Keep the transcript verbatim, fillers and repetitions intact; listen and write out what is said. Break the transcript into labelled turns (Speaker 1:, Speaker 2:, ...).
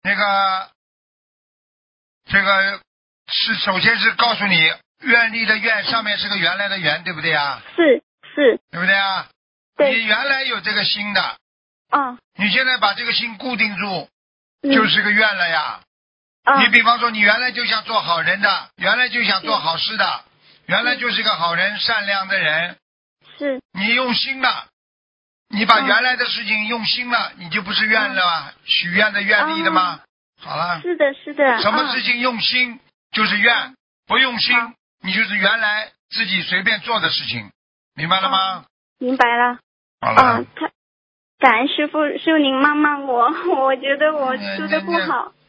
Speaker 1: 那个这个是首先是告诉你愿力的愿上面是个原来的原，对不对啊？
Speaker 2: 是是。
Speaker 1: 对不对啊？
Speaker 2: 对。
Speaker 1: 你原来有这个心的。
Speaker 2: 啊。
Speaker 1: 你现在把这个心固定住，
Speaker 2: 嗯、
Speaker 1: 就是个愿了呀。
Speaker 2: 啊。
Speaker 1: 你比方说，你原来就想做好人的，原来就想做好事的，原来就是个好人、善良的人。
Speaker 2: 是。
Speaker 1: 你用心了，你把原来的事情用心了，你就不是愿了吗？许愿的愿力的吗？好了。
Speaker 2: 是的，是的。
Speaker 1: 什么事情用心就是愿，不用心你就是原来自己随便做的事情，明白了吗？
Speaker 2: 明白了。
Speaker 1: 好了。
Speaker 2: 他感恩师傅，师傅您帮帮我，我觉得我做的不好。